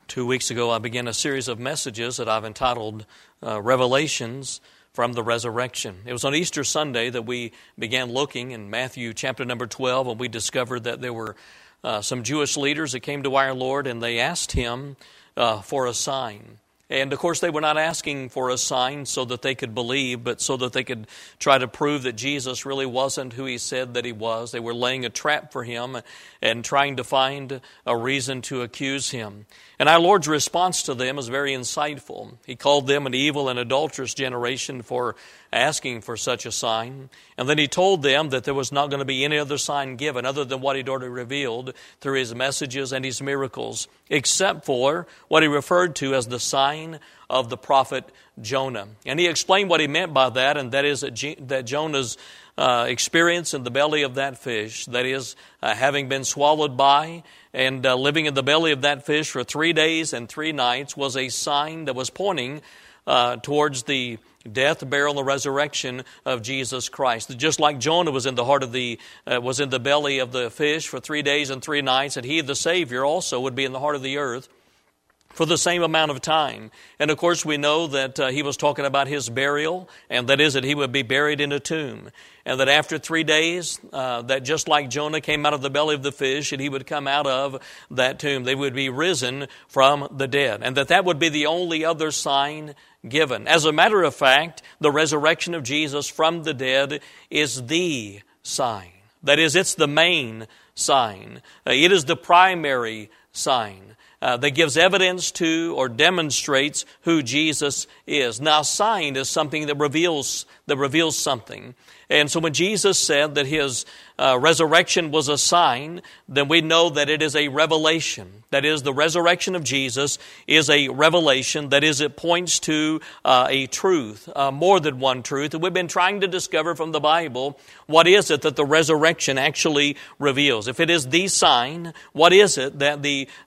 2 weeks ago, I began a series of messages that I've entitled Revelations from the Resurrection. It was on Easter Sunday that we began looking in Matthew chapter number 12, and we discovered that there were some Jewish leaders that came to our Lord, and they asked Him for a sign. And, of course, they were not asking for a sign so that they could believe, but so that they could try to prove that Jesus really wasn't who He said that He was. They were laying a trap for Him and trying to find a reason to accuse Him. And our Lord's response to them is very insightful. He called them an evil and adulterous generation for asking for such a sign. And then He told them that there was not going to be any other sign given other than what He'd already revealed through His messages and His miracles, except for what He referred to as the sign of the prophet Jonah. And He explained what He meant by that, and that is that Jonah's experience in the belly of that fish, that is, having been swallowed by and living in the belly of that fish for 3 days and 3 nights, was a sign that was pointing towards the death, burial, and the resurrection of Jesus Christ. Just like Jonah was in the heart of was in the belly of the fish for 3 days and 3 nights, and he, the Savior, also would be in the heart of the earth for the same amount of time. And of course we know that He was talking about His burial, and that is that He would be buried in a tomb. And that after 3 days, that just like Jonah came out of the belly of the fish, and he would come out of that tomb, they would be risen from the dead. And that would be the only other sign given. As a matter of fact, the resurrection of Jesus from the dead is the sign. That is, it's the main sign. It is the primary sign that gives evidence to or demonstrates who Jesus is. Now, sign is something that reveals something. And so when Jesus said that His resurrection was a sign, then we know that it is a revelation. That is, the resurrection of Jesus is a revelation. That is, it points to a truth, more than one truth. And we've been trying to discover from the Bible, what is it that the resurrection actually reveals? If it is the sign, what is it that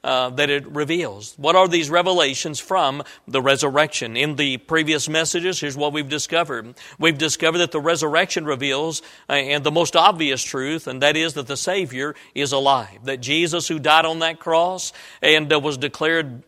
it reveals? What are these revelations from the resurrection? In the previous messages, here's what we've discovered. We've discovered that the resurrection reveals, and the most obvious truth, and that is that the Savior is alive. That Jesus, who died on that cross and was declared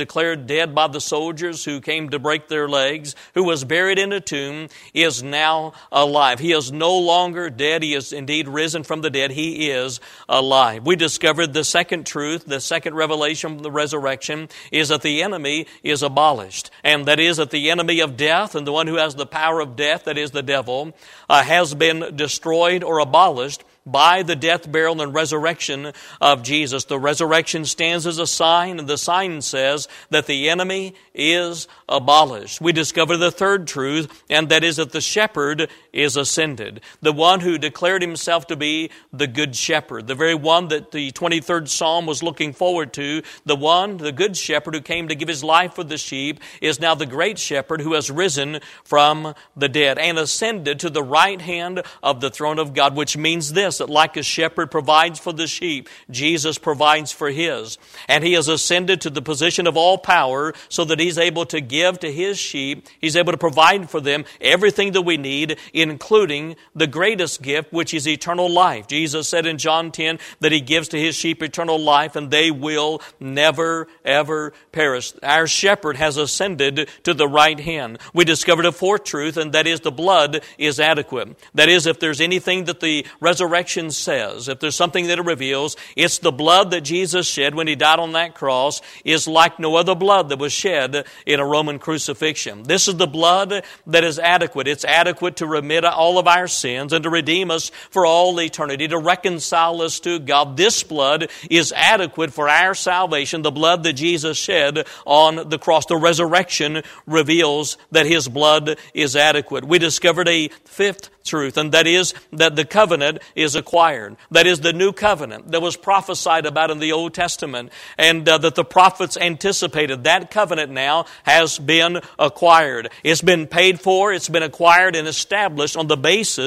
dead by the soldiers who came to break their legs, who was buried in a tomb, is now alive. He is no longer dead. He is indeed risen from the dead. He is alive. We discovered the second truth, the second revelation from the resurrection, is that the enemy is abolished. And that is that the enemy of death, and the one who has the power of death, that is the devil, has been destroyed or abolished by the death, burial, and resurrection of Jesus. The resurrection stands as a sign, and the sign says that the enemy is abolished. We discover the third truth, and that is that the shepherd is ascended. The one who declared Himself to be the good shepherd, the very one that the 23rd Psalm was looking forward to, the good shepherd who came to give His life for the sheep, is now the great shepherd who has risen from the dead and ascended to the right hand of the throne of God, which means this, that like a shepherd provides for the sheep, Jesus provides for His. And He has ascended to the position of all power so that He's able to give to His sheep, He's able to provide for them everything that we need, including the greatest gift, which is eternal life. Jesus said in John 10 that He gives to His sheep eternal life, and they will never, ever perish. Our shepherd has ascended to the right hand. We discovered a fourth truth, and that is the blood is adequate. That is, if there's anything that the resurrection says, if there's something that it reveals, it's the blood that Jesus shed when He died on that cross is like no other blood that was shed in a Roman crucifixion. This is the blood that is adequate. It's adequate to remit all of our sins and to redeem us for all eternity, to reconcile us to God. This blood is adequate for our salvation, the blood that Jesus shed on the cross. The resurrection reveals that His blood is adequate. We discovered a fifth truth, and that is that the covenant is acquired. That is the new covenant that was prophesied about in the Old Testament, and that the prophets anticipated. That covenant now has been acquired. It's been paid for, it's been acquired and established on the basis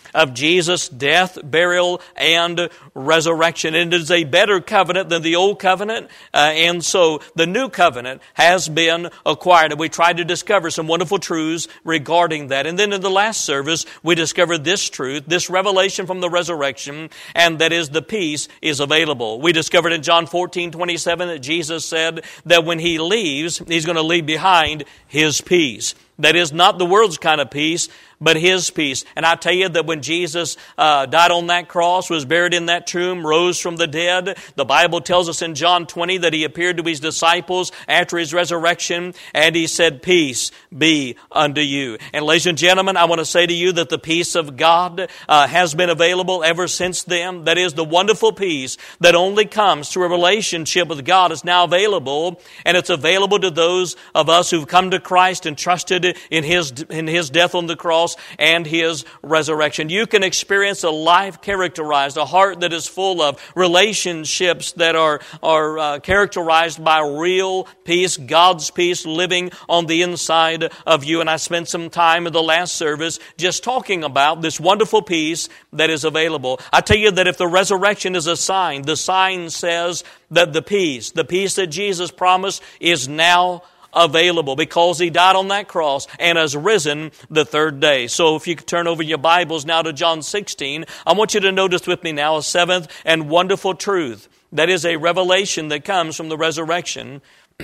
of Jesus' death, burial, and resurrection. And it is a better covenant than the old covenant. And so the new covenant has been acquired. And we tried to discover some wonderful truths regarding that. And then in the last service, we discovered this truth, this revelation from the resurrection, and that is the peace is available. We discovered in John 14:27 that Jesus said that when He leaves, He's going to leave behind His peace. That is not the world's kind of peace, but His peace. And I tell you that when Jesus died on that cross, was buried in that tomb, rose from the dead, the Bible tells us in John 20 that He appeared to His disciples after His resurrection, and He said, "Peace be unto you." And ladies and gentlemen, I want to say to you that the peace of God has been available ever since then. That is, the wonderful peace that only comes through a relationship with God is now available, and it's available to those of us who've come to Christ and trusted in His death on the cross and His resurrection. You can experience a life characterized, a heart that is full of relationships that are characterized by real peace, God's peace living on the inside of you. And I spent some time in the last service just talking about this wonderful peace that is available. I tell you that if the resurrection is a sign, the sign says that the peace that Jesus promised is now available because He died on that cross and has risen the third day. So if you could turn over your Bibles now to John 16, I want you to notice with me now a seventh and wonderful truth. That is a revelation that comes from the resurrection.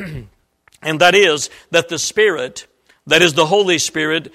And that is that the Spirit, that is the Holy Spirit,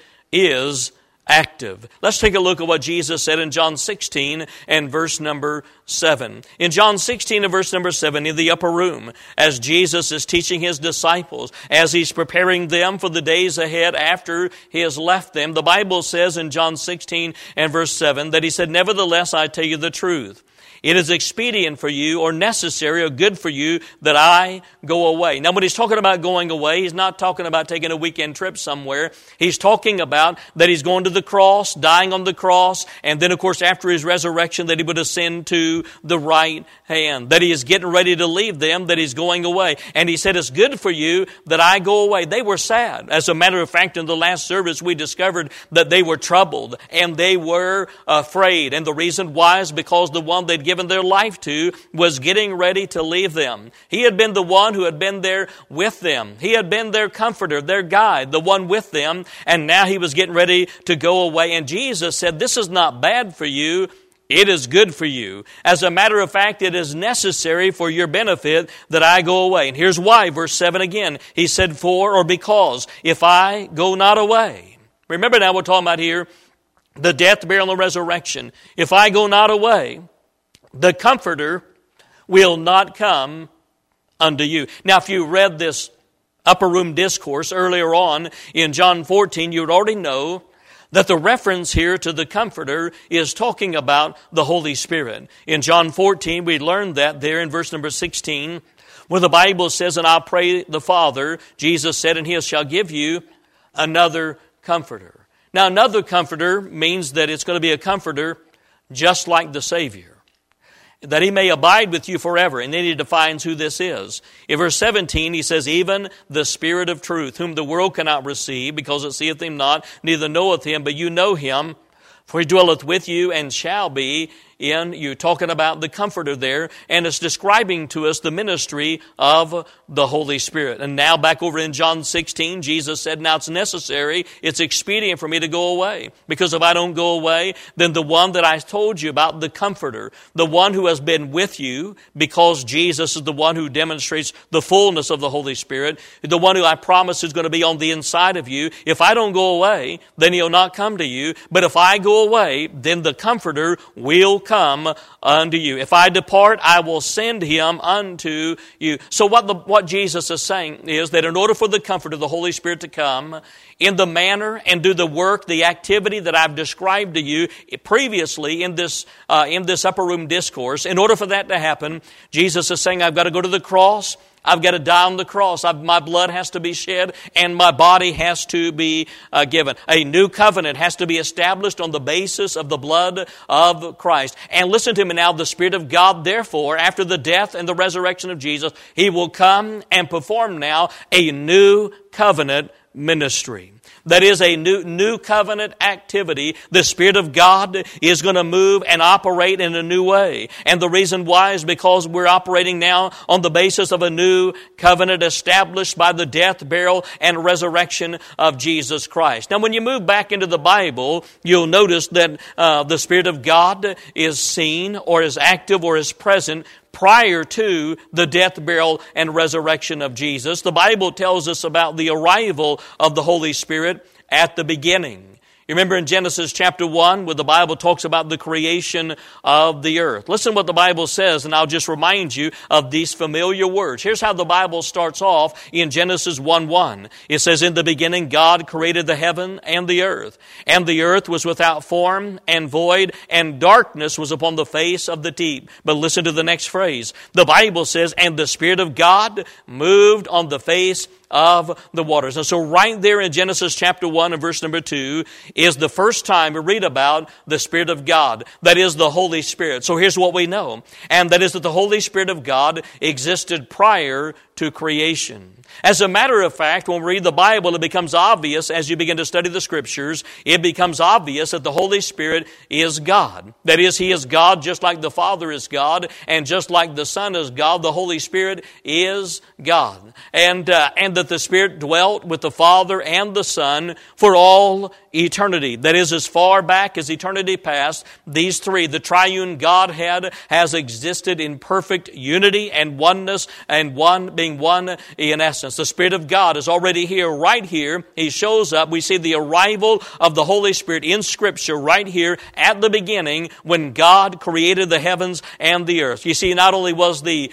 is active. Let's take a look at what Jesus said in John 16 and verse number 7. In John 16 and verse number 7, in the upper room, as Jesus is teaching His disciples, as He's preparing them for the days ahead after He has left them, the Bible says in John 16 and verse 7 that He said, "Nevertheless, I tell you the truth. It is expedient for you or necessary or good for you that I go away." Now, when He's talking about going away, He's not talking about taking a weekend trip somewhere. He's talking about that He's going to the cross, dying on the cross, and then, of course, after His resurrection, that He would ascend to the right hand, that He is getting ready to leave them, that He's going away. And He said, "It's good for you that I go away." They were sad. As a matter of fact, in the last service, we discovered that they were troubled and they were afraid. And the reason why is because the one they'd given their life to was getting ready to leave them. He had been the one who had been there with them. He had been their comforter, their guide, the one with them, and now He was getting ready to go away. And Jesus said, "This is not bad for you. It is good for you. As a matter of fact, it is necessary for your benefit that I go away." And here's why, verse 7 again. He said, "For," or because, "if I go not away." Remember now we're talking about here the death, burial, and the resurrection. "If I go not away, the Comforter will not come unto you." Now, if you read this upper room discourse earlier on in John 14, you would already know that the reference here to the Comforter is talking about the Holy Spirit. In John 14, we learned that there in verse number 16, where the Bible says, "And I'll pray the Father," Jesus said, "and He shall give you another Comforter." Now, another Comforter means that it's going to be a Comforter just like the Savior, that He may abide with you forever. And then He defines who this is. In verse 17, He says, "Even the Spirit of truth, whom the world cannot receive, because it seeth Him not, neither knoweth Him, but you know Him, for He dwelleth with you and shall be in you." Talking about the Comforter there, and it's describing to us the ministry of the Holy Spirit. And now back over in John 16, Jesus said, "Now it's necessary, it's expedient for me to go away. Because if I don't go away, then the one that I told you about, the Comforter, the one who has been with you, because Jesus is the one who demonstrates the fullness of the Holy Spirit, the one who I promise is going to be on the inside of you. If I don't go away, then He'll not come to you. But if I go away, then the Comforter will come unto you. If I depart, I will send Him unto you." So what Jesus is saying is that in order for the Comforter, the Holy Spirit, to come in the manner and do the work, the activity that I've described to you previously in this upper room discourse, in order for that to happen, Jesus is saying, I've got to go to the cross. I've got to die on the cross. My blood has to be shed and my body has to be given. A new covenant has to be established on the basis of the blood of Christ. And listen to me now, the Spirit of God, therefore, after the death and the resurrection of Jesus, He will come and perform now a new covenant ministry. That is a new covenant activity. The Spirit of God is going to move and operate in a new way. And the reason why is because we're operating now on the basis of a new covenant established by the death, burial, and resurrection of Jesus Christ. Now, when you move back into the Bible, you'll notice that the Spirit of God is seen or is active or is present prior to the death, burial, and resurrection of Jesus. The Bible tells us about the arrival of the Holy Spirit at the beginning. You remember in Genesis chapter 1 where the Bible talks about the creation of the earth. Listen what the Bible says, and I'll just remind you of these familiar words. Here's how the Bible starts off in Genesis 1:1. It says, "In the beginning God created the heaven and the earth was without form and void, and darkness was upon the face of the deep." But listen to the next phrase. The Bible says, "And the Spirit of God moved on the face of the waters." And so right there in Genesis chapter 1 and verse number 2 is the first time we read about the Spirit of God. That is the Holy Spirit. So here's what we know. And that is that the Holy Spirit of God existed prior to creation. As a matter of fact, when we read the Bible, it becomes obvious as you begin to study the Scriptures, it becomes obvious that the Holy Spirit is God. That is, He is God just like the Father is God, and just like the Son is God, the Holy Spirit is God. And that the Spirit dwelt with the Father and the Son for all eternity. That is, as far back as eternity past, these three, the triune Godhead, has existed in perfect unity and oneness, and being one in essence. The Spirit of God is already here, right here. He shows up. We see the arrival of the Holy Spirit in Scripture right here at the beginning when God created the heavens and the earth. You see, not only was the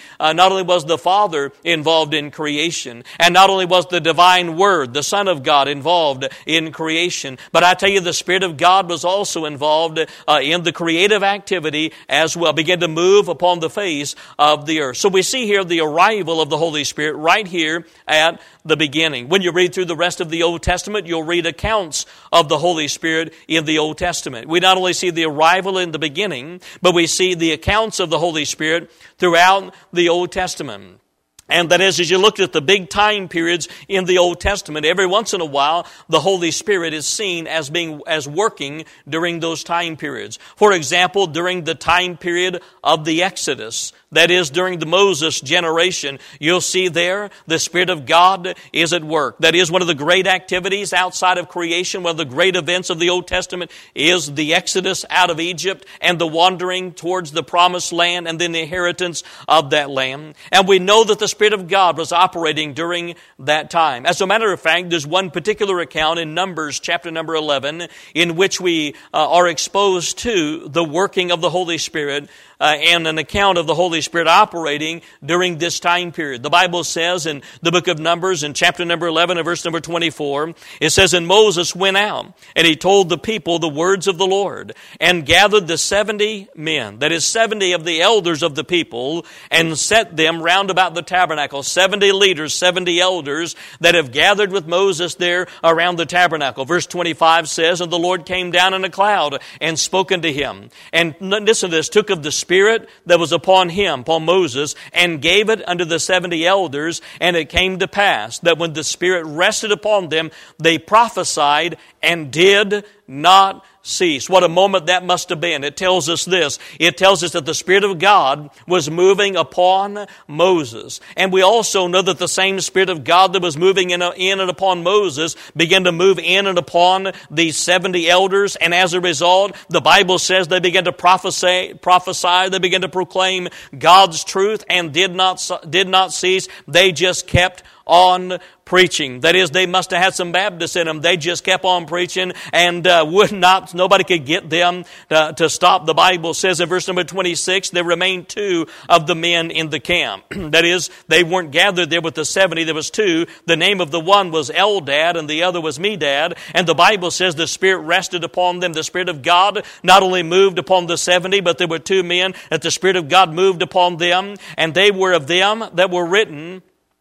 Father involved in creation, and not only was the divine Word, the Son of God, involved in creation, but I tell you, the Spirit of God was also involved in the creative activity as well, began to move upon the face of the earth. So we see here the arrival of the Holy Spirit right here at the beginning. When you read through the rest of the Old Testament, you'll read accounts of the Holy Spirit in the Old Testament. We not only see the arrival in the beginning, but we see the accounts of the Holy Spirit throughout the Old Testament. And that is, as you look at the big time periods in the Old Testament, every once in a while, the Holy Spirit is seen as working during those time periods. For example, during the time period of the Exodus, that is, during the Moses generation, you'll see there the Spirit of God is at work. That is, one of the great activities outside of creation, one of the great events of the Old Testament is the Exodus out of Egypt and the wandering towards the Promised Land and then the inheritance of that land. And we know that the Spirit of God was operating during that time. As a matter of fact, there's one particular account in Numbers chapter number 11 in which we are exposed to the working of the Holy Spirit and an account of the Holy Spirit operating during this time period. The Bible says in the book of Numbers, in chapter number 11 and verse number 24, it says, "And Moses went out, and he told the people the words of the Lord, and gathered the 70 men," that is 70 of the elders of the people, "and set them round about the tabernacle." 70 leaders, 70 elders that have gathered with Moses there around the tabernacle. Verse 25 says, "And the Lord came down in a cloud and spoke unto him. And listen to this, took of the Spirit that was upon him," upon Moses, "and gave it unto the 70 elders. And it came to pass that when the Spirit rested upon them, they prophesied and did not cease." What a moment that must have been. It tells us this. It tells us that the Spirit of God was moving upon Moses. And we also know that the same Spirit of God that was moving in and upon Moses began to move in and upon these 70 elders. And as a result, the Bible says they began to prophesy, they began to proclaim God's truth and did not cease. They just kept on preaching. That is, they must have had some Baptists in them. They just kept on preaching and nobody could get them to stop. The Bible says in verse number 26, there remained 2 of the men in the camp. That is, they weren't gathered there with the 70. There was 2. The name of the one was Eldad and the other was Medad. And the Bible says the Spirit rested upon them. The Spirit of God not only moved upon the 70, but there were 2 men that the Spirit of God moved upon them. And they were of them that were written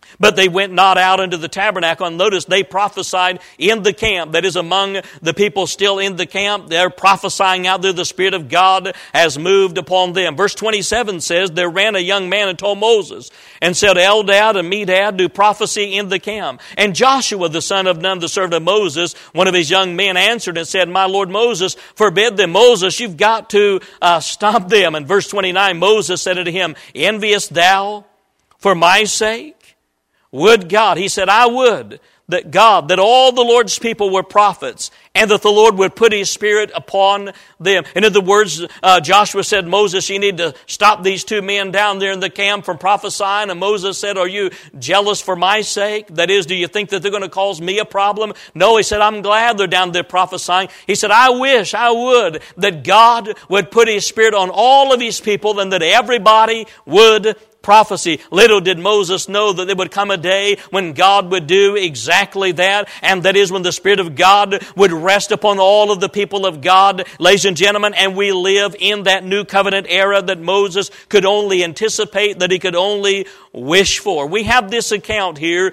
But they went not out into the tabernacle. And notice they prophesied in the camp. That is, among the people still in the camp. They're prophesying out there. The Spirit of God has moved upon them. Verse 27 says, there ran a young man and told Moses and said, Eldad and Medad do prophecy in the camp. And Joshua, the son of Nun, the servant of Moses, one of his young men, answered and said, my Lord Moses, forbid them. Moses, you've got to stop them. And verse 29, Moses said unto him, enviest thou for my sake? Would God, he said, I would that all the Lord's people were prophets, and that the Lord would put His Spirit upon them. In other words, Joshua said, Moses, you need to stop these two men down there in the camp from prophesying. And Moses said, are you jealous for my sake? That is, do you think that they're going to cause me a problem? No, he said, I'm glad they're down there prophesying. He said, I wish, I would, that God would put His Spirit on all of His people, and that everybody would prophecy. Little did Moses know that there would come a day when God would do exactly that, and that is when the Spirit of God would rest upon all of the people of God, ladies and gentlemen, and we live in that new covenant era that Moses could only anticipate, that he could only wish for. We have this account here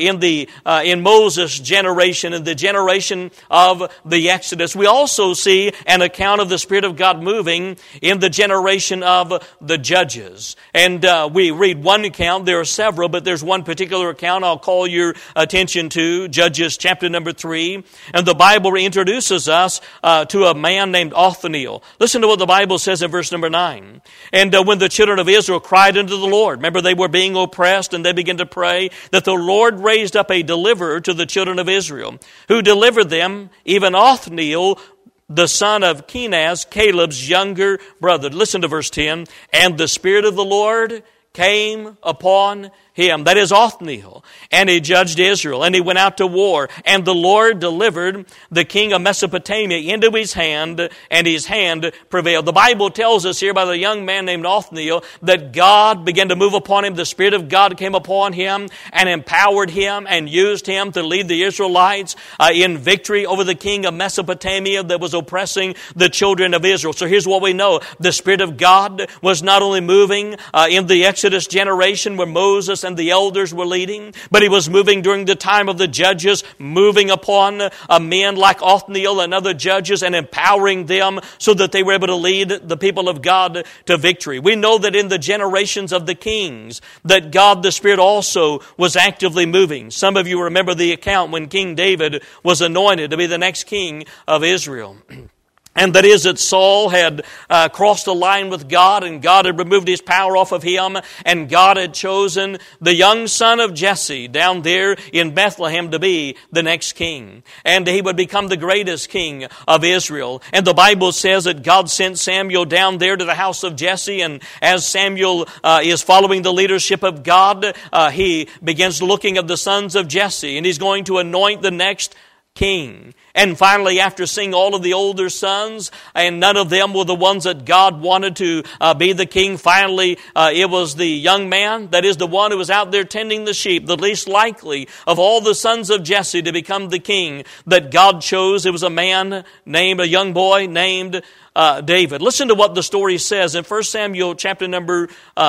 in Moses' generation, in the generation of the Exodus. We also see an account of the Spirit of God moving in the generation of the Judges. And we read one account. There are several, but there's one particular account I'll call your attention to, Judges chapter number 3. And the Bible introduces us to a man named Othniel. Listen to what the Bible says in verse number 9. And when the children of Israel cried unto the Lord, remember they were being oppressed, and they began to pray, that the Lord raised up a deliverer to the children of Israel, who delivered them, even Othniel, the son of Kenaz, Caleb's younger brother. Listen to verse 10. And the Spirit of the Lord came upon him, that is Othniel, and he judged Israel, and he went out to war, and the Lord delivered the king of Mesopotamia into his hand, and his hand prevailed. The Bible tells us here by the young man named Othniel that God began to move upon him. The Spirit of God came upon him and empowered him and used him to lead the Israelites in victory over the king of Mesopotamia that was oppressing the children of Israel. So here's what we know. The Spirit of God was not only moving in the Exodus generation where Moses and the elders were leading, but He was moving during the time of the Judges, moving upon men like Othniel and other judges and empowering them so that they were able to lead the people of God to victory. We know that in the generations of the kings, that God the Spirit also was actively moving. Some of you remember the account when King David was anointed to be the next king of Israel. And that is that Saul had crossed the line with God, and God had removed His power off of him, and God had chosen the young son of Jesse down there in Bethlehem to be the next king. And he would become the greatest king of Israel. And the Bible says that God sent Samuel down there to the house of Jesse, and as Samuel is following the leadership of God, he begins looking at the sons of Jesse, and he's going to anoint the next king. And finally, after seeing all of the older sons, and none of them were the ones that God wanted to be the king, finally it was the young man, that is the one who was out there tending the sheep, the least likely of all the sons of Jesse to become the king, that God chose. It was a young boy named David. Listen to what the story says in 1 Samuel chapter number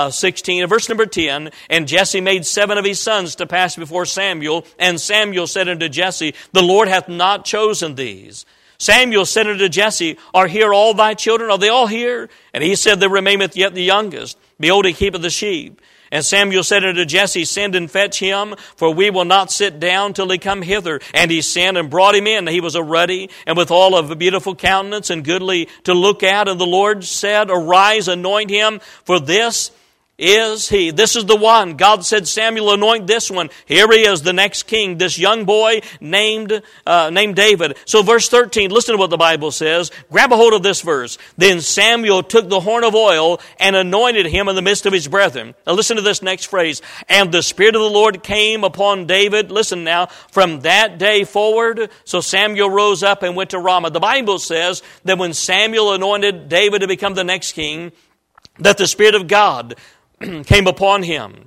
16 and verse number 10. And Jesse made 7 of his sons to pass before Samuel. And Samuel said unto Jesse, the Lord hath not chosen these. Samuel said unto Jesse, are here all thy children? Are they all here? And he said, there remaineth yet the youngest. Behold, he keepeth the sheep. And Samuel said unto Jesse, send and fetch him, for we will not sit down till he come hither. And he sent and brought him in. He was a ruddy and withal of a beautiful countenance and goodly to look at. And the Lord said, arise, anoint him, for this is he. This is the one. God said, Samuel, anoint this one. Here he is, the next king, this young boy named David. So verse 13, listen to what the Bible says. Grab a hold of this verse. Then Samuel took the horn of oil and anointed him in the midst of his brethren. Now listen to this next phrase. And the Spirit of the Lord came upon David. Listen now, from that day forward. So Samuel rose up and went to Ramah. The Bible says that when Samuel anointed David to become the next king, that the Spirit of God came upon him.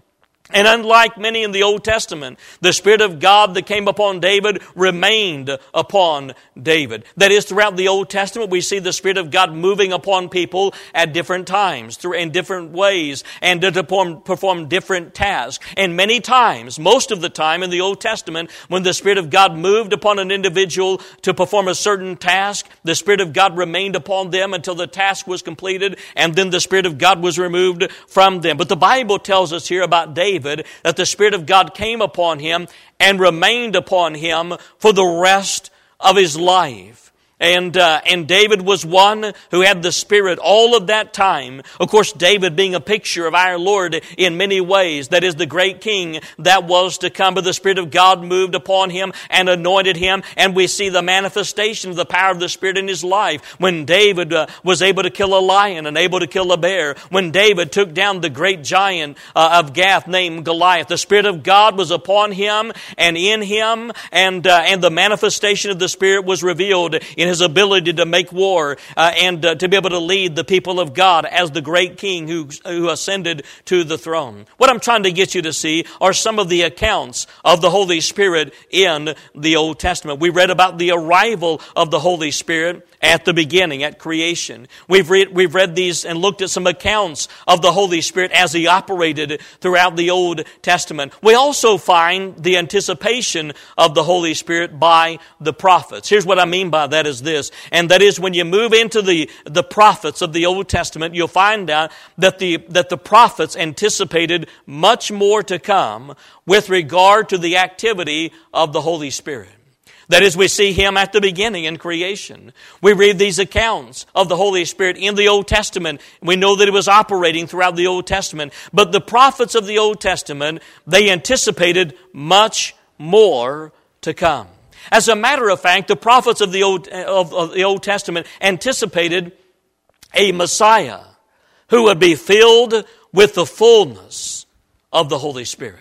And unlike many in the Old Testament, the Spirit of God that came upon David remained upon David. That is, throughout the Old Testament, we see the Spirit of God moving upon people at different times, in different ways, and to perform different tasks. And many times, most of the time in the Old Testament, when the Spirit of God moved upon an individual to perform a certain task, the Spirit of God remained upon them until the task was completed, and then the Spirit of God was removed from them. But the Bible tells us here about David that the Spirit of God came upon him and remained upon him for the rest of his life. And David was one who had the Spirit all of that time. Of course, David being a picture of our Lord in many ways. That is the great king that was to come. But the Spirit of God moved upon him and anointed him. And we see the manifestation of the power of the Spirit in his life. When David was able to kill a lion and able to kill a bear. When David took down the great giant of Gath named Goliath. The Spirit of God was upon him and in him. And the manifestation of the Spirit was revealed in his ability to make war and to be able to lead the people of God as the great king who ascended to the throne. What I'm trying to get you to see are some of the accounts of the Holy Spirit in the Old Testament. We read about the arrival of the Holy Spirit at the beginning, at creation. We've read these and looked at some accounts of the Holy Spirit as He operated throughout the Old Testament. We also find the anticipation of the Holy Spirit by the prophets. Here's what I mean by that is this, and that is when you move into the prophets of the Old Testament, you'll find out that the prophets anticipated much more to come with regard to the activity of the Holy Spirit. That is, we see Him at the beginning in creation. We read these accounts of the Holy Spirit in the Old Testament. We know that He was operating throughout the Old Testament. But the prophets of the Old Testament, they anticipated much more to come. As a matter of fact, the prophets of the Old Testament anticipated a Messiah who would be filled with the fullness of the Holy Spirit.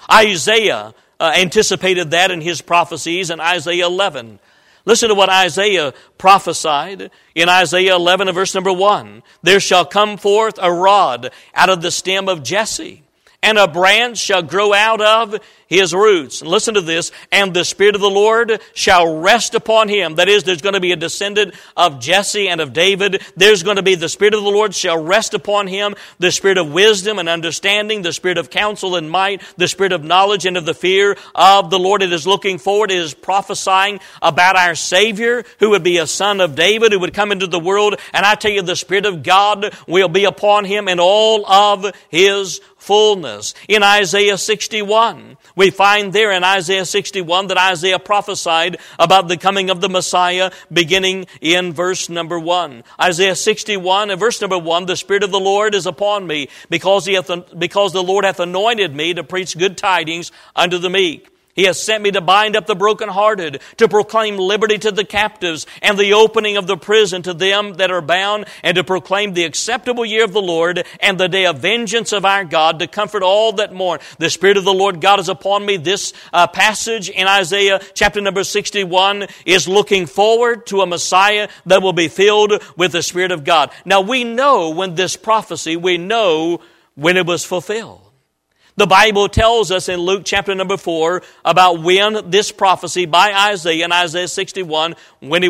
Isaiah anticipated that in his prophecies in Isaiah 11. Listen to what Isaiah prophesied in Isaiah 11 and verse number 1. There shall come forth a rod out of the stem of Jesse, and a branch shall grow out of his roots. And listen to this. And the Spirit of the Lord shall rest upon him. That is, there's going to be a descendant of Jesse and of David. There's going to be the Spirit of the Lord shall rest upon him. The Spirit of wisdom and understanding. The Spirit of counsel and might. The Spirit of knowledge and of the fear of the Lord. It is looking forward. It is prophesying about our Savior, who would be a son of David, who would come into the world. And I tell you, the Spirit of God will be upon him in all of his fullness. In Isaiah 61, we find there in Isaiah 61 that Isaiah prophesied about the coming of the Messiah beginning in verse number 1. Isaiah 61 and verse number 1, the Spirit of the Lord is upon me because the Lord hath anointed me to preach good tidings unto the meek. He has sent me to bind up the brokenhearted, to proclaim liberty to the captives, and the opening of the prison to them that are bound, and to proclaim the acceptable year of the Lord, and the day of vengeance of our God, to comfort all that mourn. The Spirit of the Lord God is upon me. This passage in Isaiah chapter number 61 is looking forward to a Messiah that will be filled with the Spirit of God. Now we know when this prophecy, we know when it was fulfilled. The Bible tells us in Luke chapter number 4 about when this prophecy by Isaiah in Isaiah 61, when it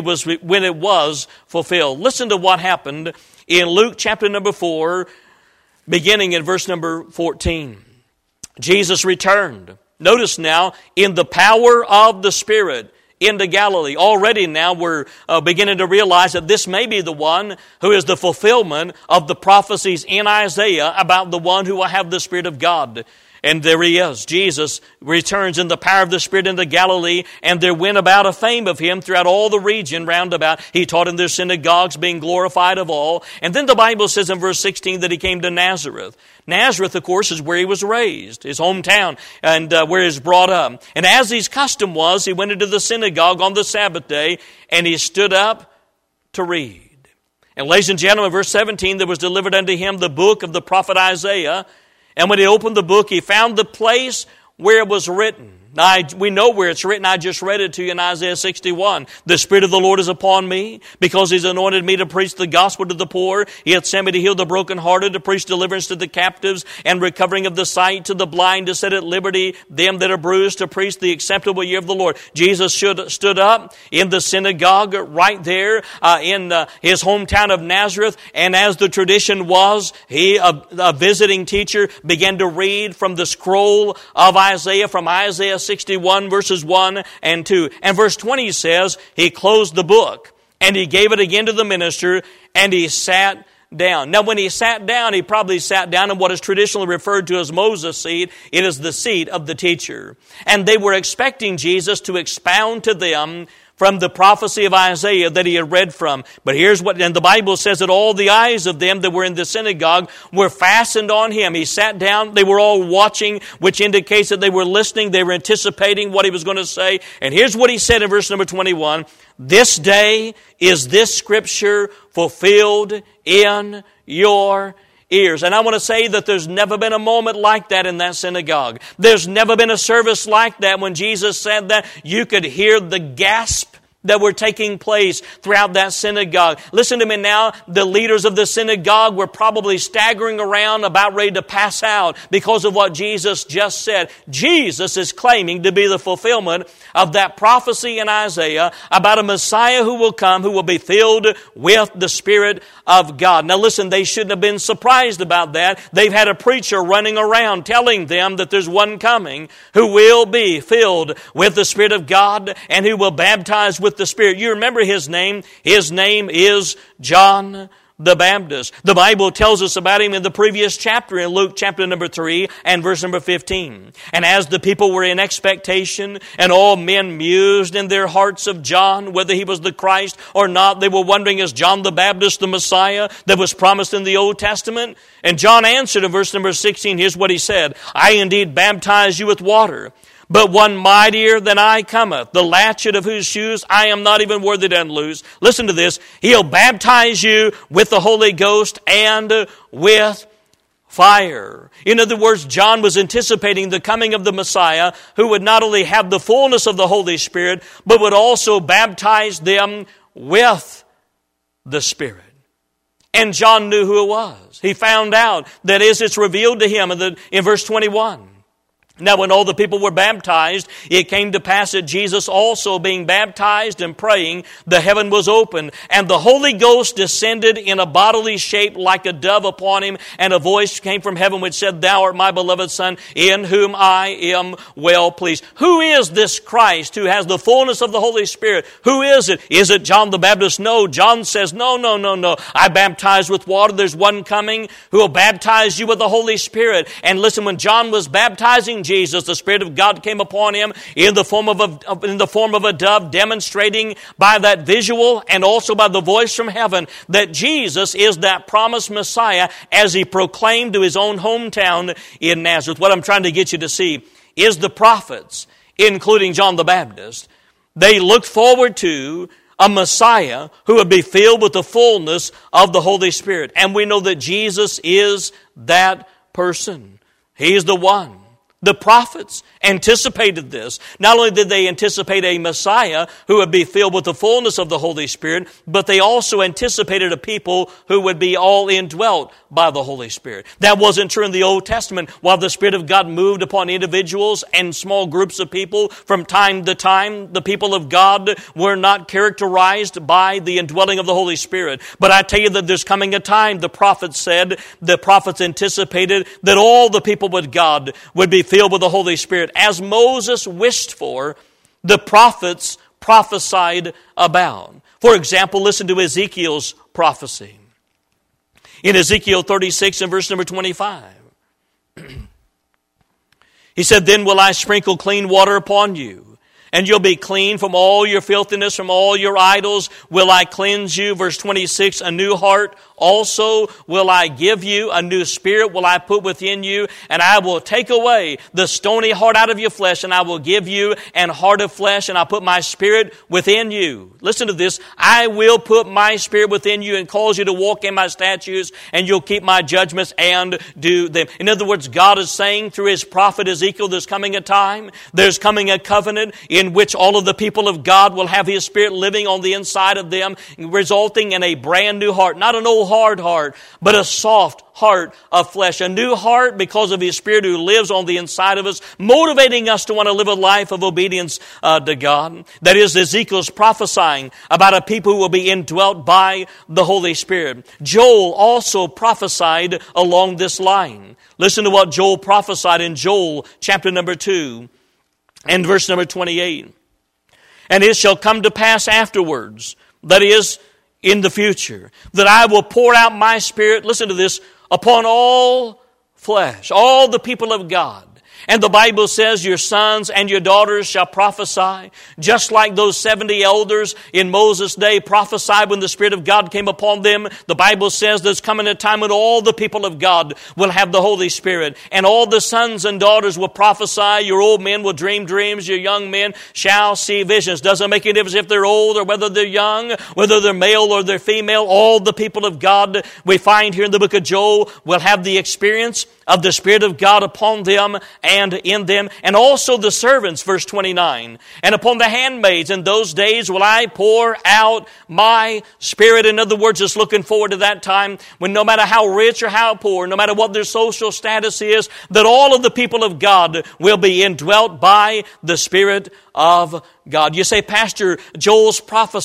was fulfilled. Listen to what happened in Luke chapter number 4, beginning in verse number 14. Jesus returned. Notice now, in the power of the Spirit, into Galilee. Already now we're beginning to realize that this may be the one who is the fulfillment of the prophecies in Isaiah about the one who will have the Spirit of God. And there he is. Jesus returns in the power of the Spirit into Galilee, and there went about a fame of him throughout all the region round about. He taught in their synagogues, being glorified of all. And then the Bible says in verse 16 that he came to Nazareth. Nazareth, of course, is where he was raised, his hometown, and where he was brought up. And as his custom was, he went into the synagogue on the Sabbath day, and he stood up to read. And ladies and gentlemen, verse 17, there was delivered unto him the book of the prophet Isaiah. And when he opened the book, he found the place where it was written. Now, we know where it's written. I just read it to you in Isaiah 61. The Spirit of the Lord is upon me because He's anointed me to preach the gospel to the poor. He hath sent me to heal the brokenhearted, to preach deliverance to the captives, and recovering of the sight to the blind, to set at liberty them that are bruised, to preach the acceptable year of the Lord. Jesus stood up in the synagogue right there in His hometown of Nazareth, and as the tradition was, He, a visiting teacher, began to read from the scroll of Isaiah, from Isaiah 61 verses 1 and 2. And verse 20 says, He closed the book and He gave it again to the minister and He sat down. Now when He sat down, He probably sat down in what is traditionally referred to as Moses' seat. It is the seat of the teacher. And they were expecting Jesus to expound to them from the prophecy of Isaiah that He had read from. But here's what, and the Bible says that all the eyes of them that were in the synagogue were fastened on Him. He sat down, they were all watching, which indicates that they were listening, they were anticipating what He was going to say. And here's what He said in verse number 21, This day is this scripture fulfilled in your ears. And I want to say that there's never been a moment like that in that synagogue. There's never been a service like that when Jesus said that. You could hear the gasp that were taking place throughout that synagogue. Listen to me now. The leaders of the synagogue were probably staggering around, about ready to pass out because of what Jesus just said. Jesus is claiming to be the fulfillment of that prophecy in Isaiah about a Messiah who will come, who will be filled with the Spirit of God. Now listen, they shouldn't have been surprised about that. They've had a preacher running around telling them that there's one coming who will be filled with the Spirit of God and who will baptize with the Spirit. You remember His name? His name is John the Baptist. The Bible tells us about Him in the previous chapter, in Luke chapter number 3 and verse number 15. And as the people were in expectation, and all men mused in their hearts of John, whether he was the Christ or not, they were wondering, is John the Baptist the Messiah that was promised in the Old Testament? And John answered in verse number 16, here's what he said, I indeed baptize you with water, but one mightier than I cometh, the latchet of whose shoes I am not even worthy to unloose. Listen to this. He'll baptize you with the Holy Ghost and with fire. In other words, John was anticipating the coming of the Messiah who would not only have the fullness of the Holy Spirit, but would also baptize them with the Spirit. And John knew who it was. He found out that as it's revealed to him in verse 21. Now when all the people were baptized, it came to pass that Jesus also being baptized and praying, the heaven was opened, and the Holy Ghost descended in a bodily shape like a dove upon Him, and a voice came from heaven which said, Thou art my beloved Son, in whom I am well pleased. Who is this Christ who has the fullness of the Holy Spirit? Who is it? Is it John the Baptist? No. John says, No. I baptize with water. There's one coming who will baptize you with the Holy Spirit. And listen, when John was baptizing Jesus, the Spirit of God came upon him in the form of a dove, demonstrating by that visual and also by the voice from heaven that Jesus is that promised Messiah as He proclaimed to His own hometown in Nazareth. What I'm trying to get you to see is the prophets, including John the Baptist, they looked forward to a Messiah who would be filled with the fullness of the Holy Spirit. And we know that Jesus is that person. He is the one. The prophets anticipated this. Not only did they anticipate a Messiah who would be filled with the fullness of the Holy Spirit, but they also anticipated a people who would be all indwelt by the Holy Spirit. That wasn't true in the Old Testament. While the Spirit of God moved upon individuals and small groups of people from time to time, the people of God were not characterized by the indwelling of the Holy Spirit. But I tell you that there's coming a time, the prophets anticipated that all the people with God would be filled with the Holy Spirit. As Moses wished for, the prophets prophesied about. For example, listen to Ezekiel's prophecy. In Ezekiel 36 and verse number 25. He said, Then will I sprinkle clean water upon you, and you'll be clean from all your filthiness, from all your idols will I cleanse you. Verse 26, a new heart also will I give you, a new spirit will I put within you, and I will take away the stony heart out of your flesh, and I will give you an heart of flesh, and I'll put my spirit within you. Listen to this. I will put my spirit within you and cause you to walk in my statutes, and you'll keep my judgments and do them. In other words, God is saying through His prophet Ezekiel, there's coming a time, there's coming a covenant in which all of the people of God will have His Spirit living on the inside of them, resulting in a brand new heart. Not an old hard heart, but a soft heart of flesh. A new heart because of His Spirit who lives on the inside of us, motivating us to want to live a life of obedience to God. That is, Ezekiel's prophesying about a people who will be indwelt by the Holy Spirit. Joel also prophesied along this line. Listen to what Joel prophesied in Joel chapter number 2 and verse number 28. And it shall come to pass afterwards, that is, in the future, that I will pour out my Spirit, listen to this, upon all flesh, all the people of God. And the Bible says your sons and your daughters shall prophesy, just like those 70 elders in Moses' day prophesied when the Spirit of God came upon them. The Bible says there's coming a time when all the people of God will have the Holy Spirit, and all the sons and daughters will prophesy. Your old men will dream dreams, your young men shall see visions. Doesn't make any difference if they're old or whether they're young, whether they're male or they're female. All the people of God we find here in the book of Joel will have the experience of the Spirit of God upon them and in them, and also the servants, verse 29. And upon the handmaids in those days will I pour out my Spirit. In other words, it's looking forward to that time when no matter how rich or how poor, no matter what their social status is, that all of the people of God will be indwelt by the Spirit of God. You say, Pastor, Joel's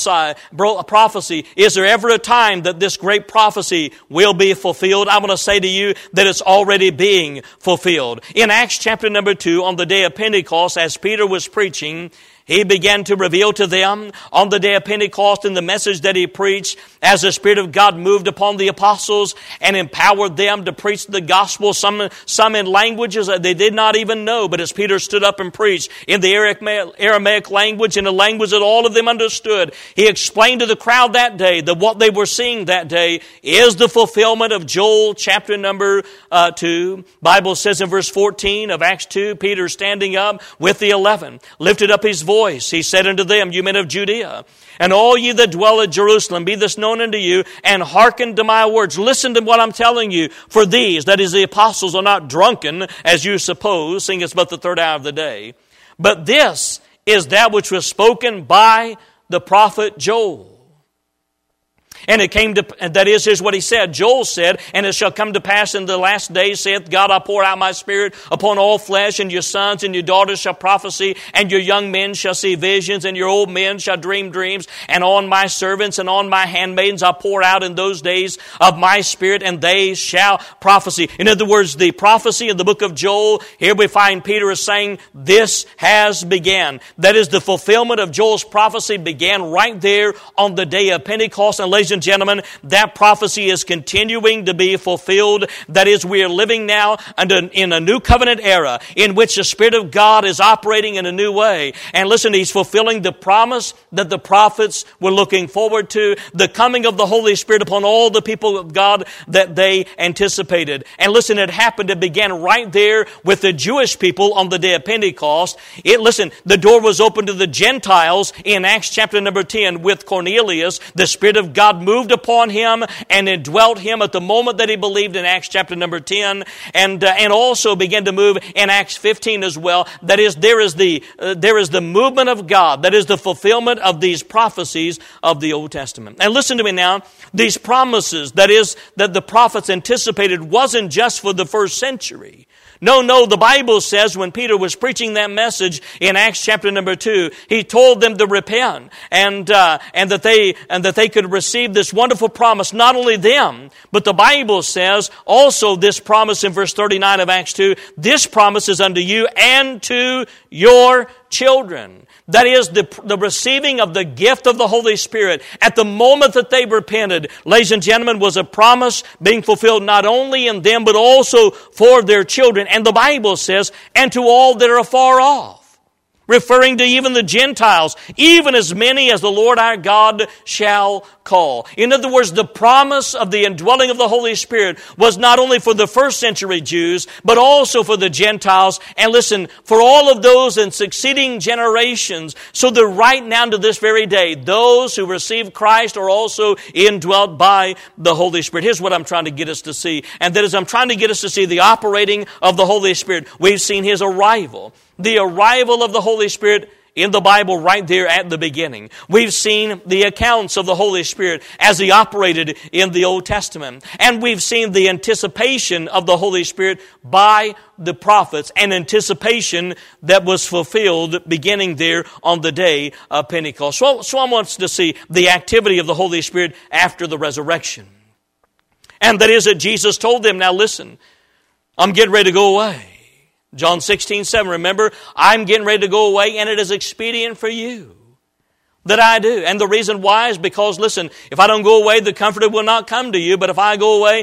prophecy, is there ever a time that this great prophecy will be fulfilled? I want to say to you that it's already being fulfilled. In Acts chapter number 2, on the day of Pentecost, as Peter was preaching, he began to reveal to them on the day of Pentecost in the message that he preached, as the Spirit of God moved upon the apostles and empowered them to preach the gospel, some in languages that they did not even know. But as Peter stood up and preached in the Aramaic language, in a language that all of them understood, he explained to the crowd that day that what they were seeing that day is the fulfillment of Joel chapter number 2. Bible says in verse 14 of Acts 2, Peter standing up with the 11, lifted up his voice. He said unto them, you men of Judea, and all ye that dwell at Jerusalem, be this known unto you, and hearken to my words. Listen to what I'm telling you. For these, that is the apostles, are not drunken, as you suppose, seeing it's but the third hour of the day. But this is that which was spoken by the prophet Joel. And it came to, that is, here's what he said. Joel said, and it shall come to pass in the last days, saith God, I'll pour out my Spirit upon all flesh, and your sons and your daughters shall prophesy, and your young men shall see visions, and your old men shall dream dreams, and on my servants and on my handmaidens I'll pour out in those days of my Spirit, and they shall prophesy. In other words, the prophecy in the book of Joel, here we find Peter is saying, this has began. That is, the fulfillment of Joel's prophecy began right there on the day of Pentecost. And ladies and gentlemen, that prophecy is continuing to be fulfilled. That is, we are living now in a new covenant era in which the Spirit of God is operating in a new way. And listen, He's fulfilling the promise that the prophets were looking forward to, the coming of the Holy Spirit upon all the people of God that they anticipated. And listen, it happened, it began right there with the Jewish people on the day of Pentecost. Listen, the door was open to the Gentiles in Acts chapter number 10 with Cornelius. The Spirit of God moved upon him and indwelt him at the moment that he believed in Acts chapter number 10, and also began to move in Acts 15 as well. That is, there is the movement of God. That is the fulfillment of these prophecies of the Old Testament. And listen to me now. These promises, that is, that the prophets anticipated, wasn't just for the first century. No, the Bible says when Peter was preaching that message in Acts chapter number 2, he told them to repent and that they could receive this wonderful promise, not only them, but the Bible says also this promise in verse 39 of Acts 2, this promise is unto you and to your children. That is the receiving of the gift of the Holy Spirit at the moment that they repented, ladies and gentlemen, was a promise being fulfilled not only in them, but also for their children. And the Bible says, and to all that are afar off. referring to even the Gentiles, even as many as the Lord our God shall call. In other words, the promise of the indwelling of the Holy Spirit was not only for the first century Jews, but also for the Gentiles, and listen, for all of those in succeeding generations, so that right now to this very day, those who receive Christ are also indwelt by the Holy Spirit. Here's what I'm trying to get us to see, and that is I'm trying to get us to see the operating of the Holy Spirit. We've seen His arrival, the arrival of the Holy Spirit in the Bible right there at the beginning. We've seen the accounts of the Holy Spirit as He operated in the Old Testament. And we've seen the anticipation of the Holy Spirit by the prophets, an anticipation that was fulfilled beginning there on the day of Pentecost. So I want us to see the activity of the Holy Spirit after the resurrection. And that is that Jesus told them, now listen, I'm getting ready to go away. John 16:7, remember, I'm getting ready to go away, and it is expedient for you that I do. And the reason why is because, listen, if I don't go away, the Comforter will not come to you. But if I go away,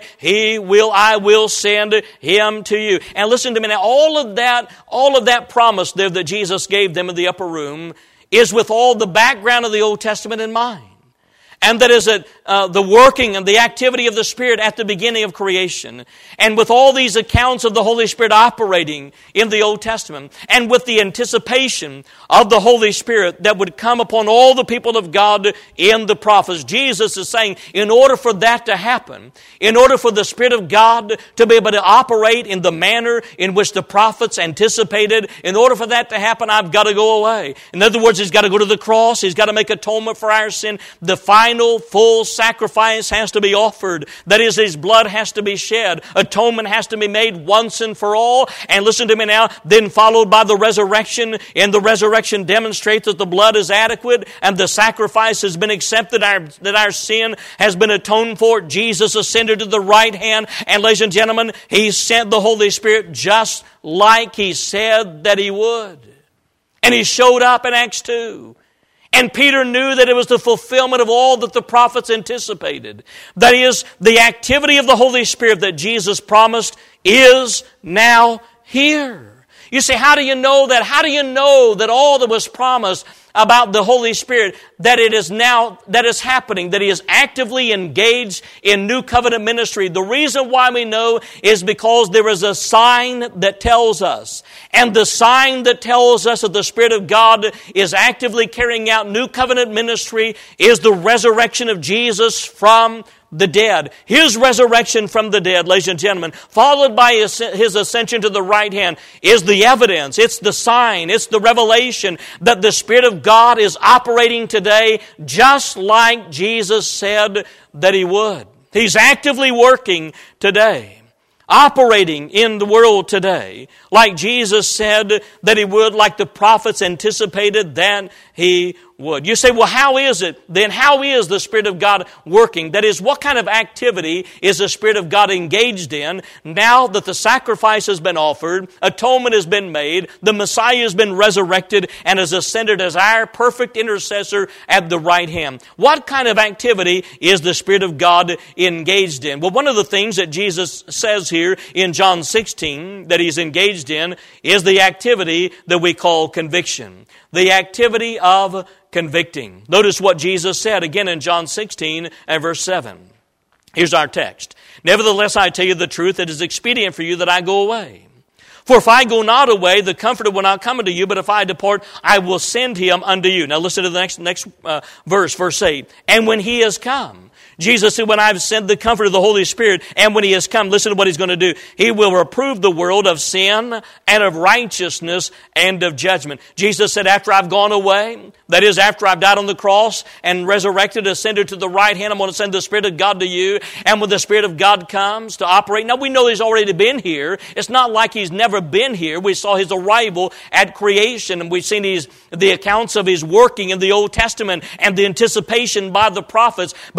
I will send Him to you. And listen to me now, all of that promise there that Jesus gave them in the upper room is with all the background of the Old Testament in mind. And that is the working and the activity of the Spirit at the beginning of creation. And with all these accounts of the Holy Spirit operating in the Old Testament. And with the anticipation of the Holy Spirit that would come upon all the people of God in the prophets. Jesus is saying, in order for that to happen, in order for the Spirit of God to be able to operate in the manner in which the prophets anticipated, in order for that to happen, I've got to go away. In other words, He's got to go to the cross. He's got to make atonement for our sin. The final full sacrifice has to be offered. That is, His blood has to be shed. Atonement has to be made once and for all. And listen to me now, then followed by the resurrection. And the resurrection demonstrates that the blood is adequate and the sacrifice has been accepted, that our sin has been atoned for. Jesus ascended to the right hand. And ladies and gentlemen, He sent the Holy Spirit just like He said that He would. And He showed up in Acts 2. And Peter knew that it was the fulfillment of all that the prophets anticipated. That is, the activity of the Holy Spirit that Jesus promised is now here. You say, how do you know that? How do you know that all that was promised about the Holy Spirit, that it is now, that is happening, that He is actively engaged in New Covenant ministry? The reason why we know is because there is a sign that tells us. And the sign that tells us that the Spirit of God is actively carrying out New Covenant ministry is the resurrection of Jesus from the dead. His resurrection from the dead, ladies and gentlemen, followed by His ascension to the right hand, is the evidence, it's the sign, it's the revelation that the Spirit of God is operating today just like Jesus said that He would. He's actively working today, operating in the world today, like Jesus said that He would, like the prophets anticipated that He would. You say, well, how is it? Then how is the Spirit of God working? That is, what kind of activity is the Spirit of God engaged in now that the sacrifice has been offered, atonement has been made, the Messiah has been resurrected and has ascended as our perfect intercessor at the right hand? What kind of activity is the Spirit of God engaged in? Well, one of the things that Jesus says here in John 16 that He's engaged in is the activity that we call conviction. The activity of convicting. Notice what Jesus said again in John 16 and verse 7. Here's our text. Nevertheless, I tell you the truth, it is expedient for you that I go away. For if I go not away, the Comforter will not come unto you, but if I depart, I will send Him unto you. Now listen to the next verse, verse 8. And when He has come, Jesus said, when I've sent the Comforter of the Holy Spirit, and when He has come, listen to what He's going to do. He will reprove the world of sin and of righteousness and of judgment. Jesus said, after I've gone away, that is, after I've died on the cross and resurrected, ascended to the right hand, I'm going to send the Spirit of God to you. And when the Spirit of God comes to operate, now we know He's already been here. It's not like He's never been here. We saw His arrival at creation, and we've seen the accounts of His working in the Old Testament and the anticipation by the prophets. But He's going to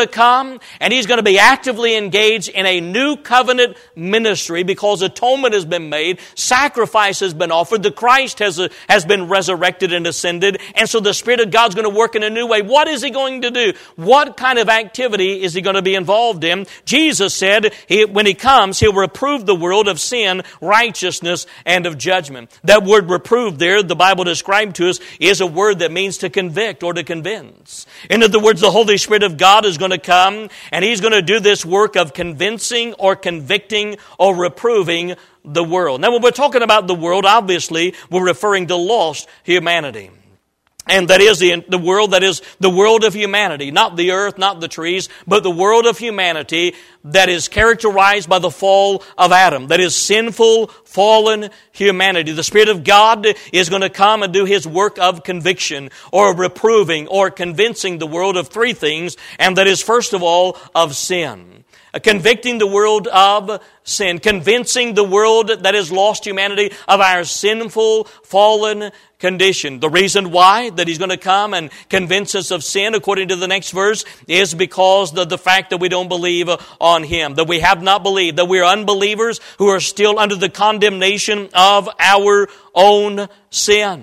come and He's going to be actively engaged in a new covenant ministry because atonement has been made, sacrifice has been offered, the Christ has been resurrected and ascended, and so the Spirit of God's going to work in a new way. What is He going to do? What kind of activity is He going to be involved in? Jesus said when He comes, He'll reprove the world of sin, righteousness, and of judgment. That word reprove there, the Bible described to us, is a word that means to convict or to convince. In other words, the Holy Spirit of God is going to come and He's going to do this work of convincing or convicting or reproving the world. Now, when we're talking about the world, obviously, we're referring to lost humanity. And that is the world that is the world of humanity, not the earth, not the trees, but the world of humanity that is characterized by the fall of Adam, that is sinful, fallen humanity. The Spirit of God is going to come and do His work of conviction or reproving or convincing the world of three things, and that is, first of all, of sin. Convicting the world of sin, convincing the world that is lost humanity of our sinful, fallen condition. The reason why that He's going to come and convince us of sin, according to the next verse, is because of the fact that we don't believe on Him, that we have not believed, that we are unbelievers who are still under the condemnation of our own sin,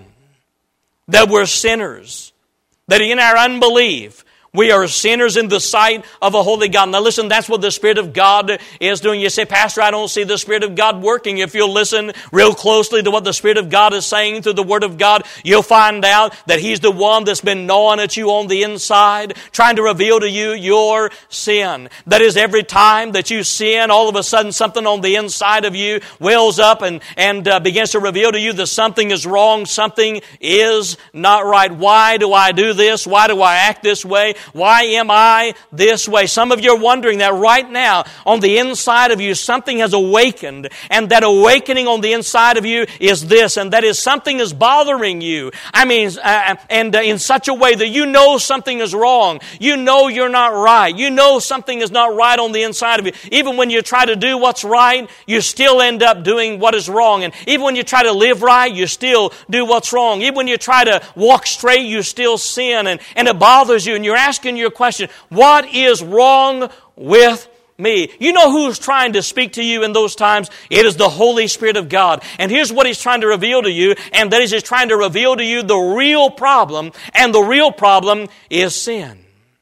that we're sinners, that in our unbelief, we are sinners in the sight of a holy God. Now listen, that's what the Spirit of God is doing. You say, Pastor, I don't see the Spirit of God working. If you'll listen real closely to what the Spirit of God is saying through the Word of God, you'll find out that He's the one that's been gnawing at you on the inside, trying to reveal to you your sin. That is, every time that you sin, all of a sudden something on the inside of you wells up and begins to reveal to you that something is wrong, something is not right. Why do I do this? Why do I act this way? Why am I this way? Some of you are wondering that right now on the inside of you something has awakened, and that awakening on the inside of you is this, and that is something is bothering you. I mean, in such a way that you know something is wrong. You know you're not right. You know something is not right on the inside of you. Even when you try to do what's right, you still end up doing what is wrong. And even when you try to live right, you still do what's wrong. Even when you try to walk straight, you still sin, and it bothers you, and you're asking your question, what is wrong with me? You know who's trying to speak to you in those times? It is the Holy Spirit of God. And here's what He's trying to reveal to you, and that is He's trying to reveal to you the real problem, and the real problem is sin.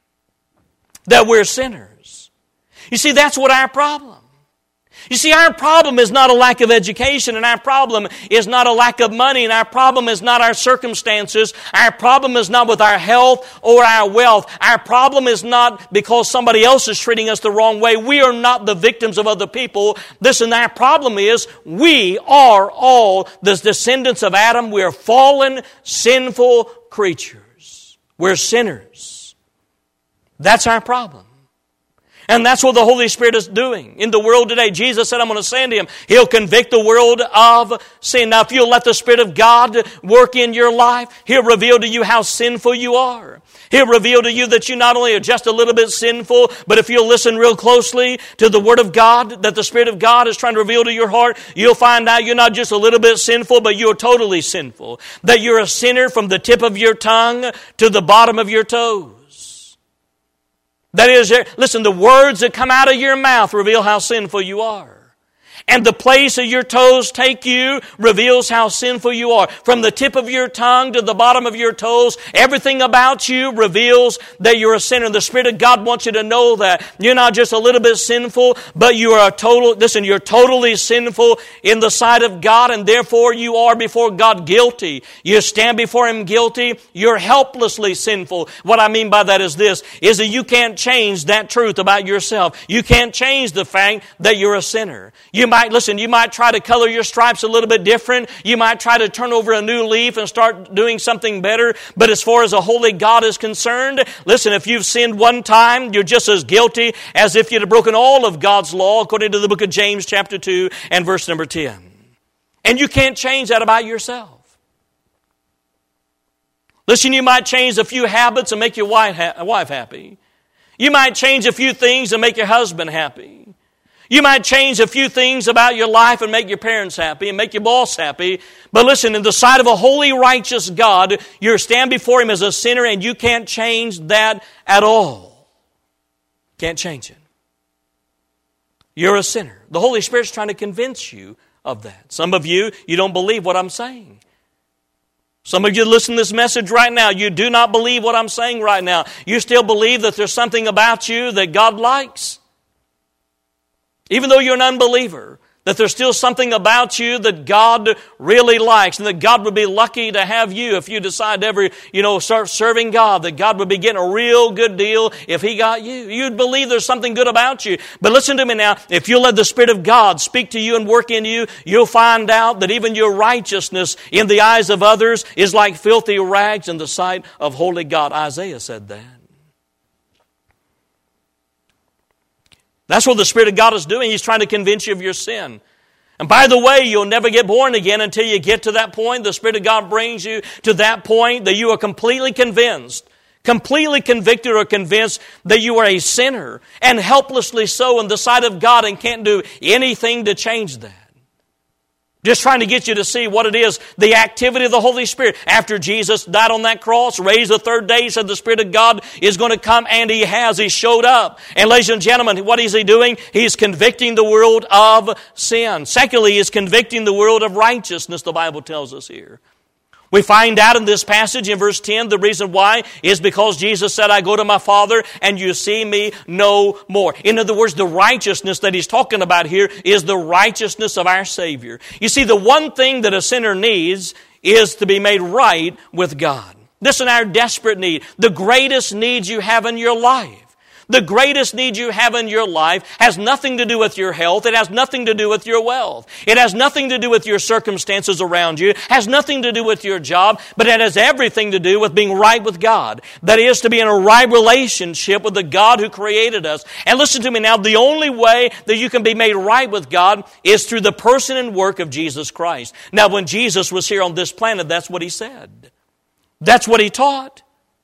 That we're sinners. You see, that's what our problem. You see, our problem is not a lack of education, and our problem is not a lack of money, and our problem is not our circumstances. Our problem is not with our health or our wealth. Our problem is not because somebody else is treating us the wrong way. We are not the victims of other people. Listen, our problem is we are all the descendants of Adam. We are fallen, sinful creatures. We're sinners. That's our problem. And that's what the Holy Spirit is doing in the world today. Jesus said, I'm going to send Him. He'll convict the world of sin. Now, if you'll let the Spirit of God work in your life, He'll reveal to you how sinful you are. He'll reveal to you that you not only are just a little bit sinful, but if you'll listen real closely to the Word of God that the Spirit of God is trying to reveal to your heart, you'll find out you're not just a little bit sinful, but you're totally sinful. That you're a sinner from the tip of your tongue to the bottom of your toes. That is, listen, the words that come out of your mouth reveal how sinful you are. And the place that your toes take you reveals how sinful you are. From the tip of your tongue to the bottom of your toes, everything about you reveals that you're a sinner. The Spirit of God wants you to know that. You're not just a little bit sinful, but you are you're totally sinful in the sight of God, and therefore you are before God guilty. You stand before Him guilty. You're helplessly sinful. What I mean by that is this, is that you can't change that truth about yourself. You can't change the fact that you're a sinner. You might try to color your stripes a little bit different. You might try to turn over a new leaf and start doing something better. But as far as a holy God is concerned, listen, if you've sinned one time, you're just as guilty as if you'd have broken all of God's law, according to the book of James chapter 2 and verse number 10. And you can't change that about yourself. Listen, you might change a few habits and make your wife happy. You might change a few things and make your husband happy. You might change a few things about your life and make your parents happy and make your boss happy. But listen, in the sight of a holy, righteous God, you stand before Him as a sinner, and you can't change that at all. Can't change it. You're a sinner. The Holy Spirit's trying to convince you of that. Some of you don't believe what I'm saying. Some of you listen to this message right now, you do not believe what I'm saying right now. You still believe that there's something about you that God likes. Even though you're an unbeliever, that there's still something about you that God really likes, and that God would be lucky to have you if you decide to ever, start serving God, that God would be getting a real good deal if He got you. You'd believe there's something good about you. But listen to me now, if you let the Spirit of God speak to you and work in you, you'll find out that even your righteousness in the eyes of others is like filthy rags in the sight of holy God. Isaiah said that. That's what the Spirit of God is doing. He's trying to convince you of your sin. And by the way, you'll never get born again until you get to that point. The Spirit of God brings you to that point that you are completely convinced, completely convicted or convinced that you are a sinner, and helplessly so in the sight of God, and can't do anything to change that. Just trying to get you to see what it is, the activity of the Holy Spirit. After Jesus died on that cross, raised the third day, He said the Spirit of God is going to come, and He has. He showed up. And ladies and gentlemen, what is He doing? He's convicting the world of sin. Secondly, He's convicting the world of righteousness, the Bible tells us here. We find out in this passage in verse 10, the reason why is because Jesus said, I go to my Father and you see me no more. In other words, the righteousness that He's talking about here is the righteousness of our Savior. You see, the one thing that a sinner needs is to be made right with God. This is our desperate need. The greatest need you have in your life. The greatest need you have in your life has nothing to do with your health. It has nothing to do with your wealth. It has nothing to do with your circumstances around you. It has nothing to do with your job, but it has everything to do with being right with God. That is, to be in a right relationship with the God who created us. And listen to me now, the only way that you can be made right with God is through the person and work of Jesus Christ. Now, when Jesus was here on this planet, that's what He said. That's what He taught.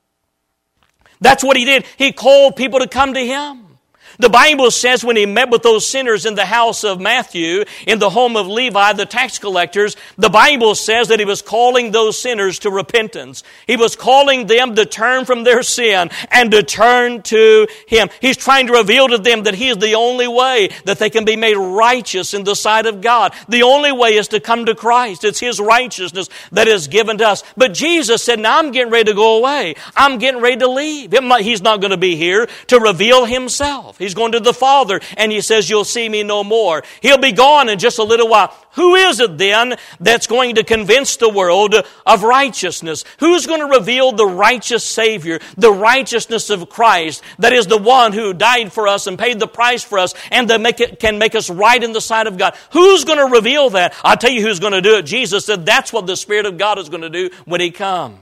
That's what He did. He called people to come to Him. The Bible says when He met with those sinners in the house of Matthew, in the home of Levi, the tax collectors, the Bible says that He was calling those sinners to repentance. He was calling them to turn from their sin and to turn to Him. He's trying to reveal to them that He is the only way that they can be made righteous in the sight of God. The only way is to come to Christ. It's His righteousness that is given to us. But Jesus said, now I'm getting ready to go away. I'm getting ready to leave. He's not going to be here to reveal Himself. He's going to the Father, and He says, you'll see me no more. He'll be gone in just a little while. Who is it then that's going to convince the world of righteousness? Who's going to reveal the righteous Savior, the righteousness of Christ, that is the one who died for us and paid the price for us, and that can make us right in the sight of God? Who's going to reveal that? I'll tell you who's going to do it. Jesus said that's what the Spirit of God is going to do when He comes.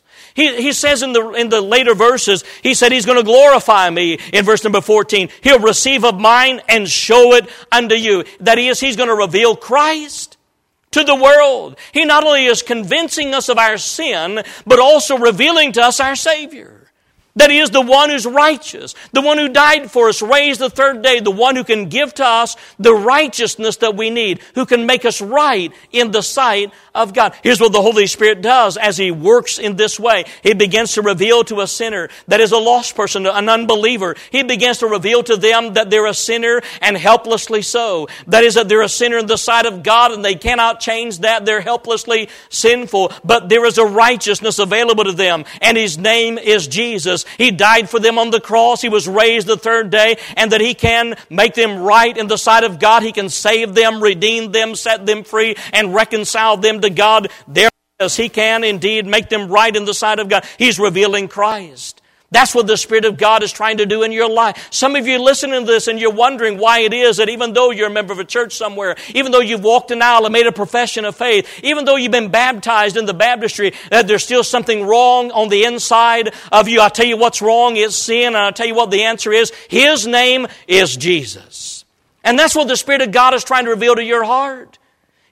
He says in the later verses, He said He's going to glorify me in verse number 14. He'll receive of mine and show it unto you. That is, He's going to reveal Christ to the world. He not only is convincing us of our sin, but also revealing to us our Savior. That He is the one who's righteous, the one who died for us, raised the third day, the one who can give to us the righteousness that we need, who can make us right in the sight of God. Here's what the Holy Spirit does as He works in this way. He begins to reveal to a sinner that is a lost person, an unbeliever. He begins to reveal to them that they're a sinner and helplessly so. That is, that they're a sinner in the sight of God and they cannot change that. They're helplessly sinful. But there is a righteousness available to them, and His name is Jesus. He died for them on the cross. He was raised the third day, and that He can make them right in the sight of God. He can save them, redeem them, set them free, and reconcile them to God. Yes, He can indeed make them right in the sight of God. He's revealing Christ. That's what the Spirit of God is trying to do in your life. Some of you listening to this and you're wondering why it is that even though you're a member of a church somewhere, even though you've walked an aisle and made a profession of faith, even though you've been baptized in the baptistry, that there's still something wrong on the inside of you. I'll tell you what's wrong. It's sin. And I'll tell you what the answer is. His name is Jesus. And that's what the Spirit of God is trying to reveal to your heart.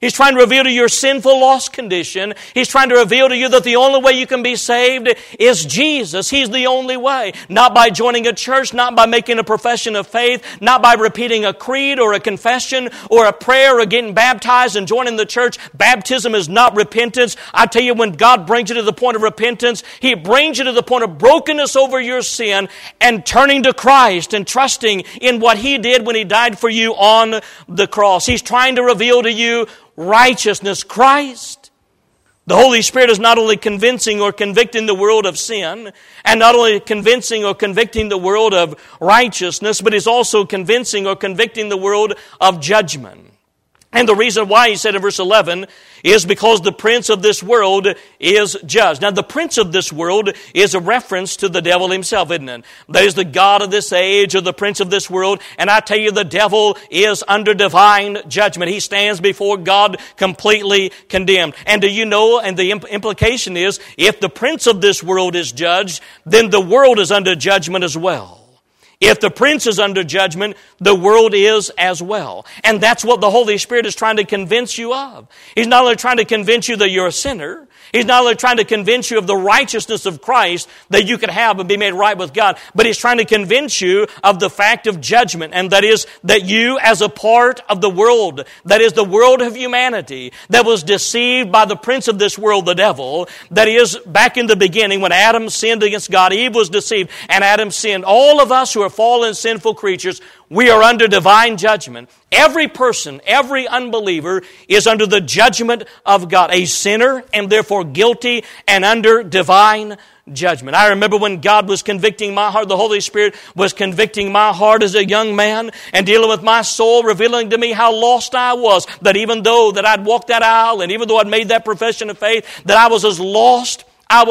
He's trying to reveal to you your sinful, lost condition. He's trying to reveal to you that the only way you can be saved is Jesus. He's the only way. Not by joining a church, not by making a profession of faith, not by repeating a creed or a confession or a prayer or getting baptized and joining the church. Baptism is not repentance. I tell you, when God brings you to the point of repentance, He brings you to the point of brokenness over your sin and turning to Christ and trusting in what He did when He died for you on the cross. He's trying to reveal to you righteousness, Christ. The Holy Spirit is not only convincing or convicting the world of sin, and not only convincing or convicting the world of righteousness, but He's also convincing or convicting the world of judgment. And the reason why He said in verse 11 is because the prince of this world is judged. Now, the prince of this world is a reference to the devil himself, isn't it? That is the god of this age or the prince of this world. And I tell you, the devil is under divine judgment. He stands before God completely condemned. And do you know, and the implication is, if the prince of this world is judged, then the world is under judgment as well. If the prince is under judgment, the world is as well. And that's what the Holy Spirit is trying to convince you of. He's not only trying to convince you that you're a sinner, He's not only trying to convince you of the righteousness of Christ that you could have and be made right with God, but He's trying to convince you of the fact of judgment, and that is that you as a part of the world, that is the world of humanity, that was deceived by the prince of this world, the devil, that is back in the beginning when Adam sinned against God, Eve was deceived and Adam sinned. All of us who are fallen sinful creatures, we are under divine judgment. Every person, every unbeliever is under the judgment of God, a sinner and therefore guilty and under divine judgment. I remember when God was convicting my heart, the Holy Spirit was convicting my heart as a young man and dealing with my soul, revealing to me how lost I was, that even though that I'd walked that aisle and even though I'd made that profession of faith, that I was as lost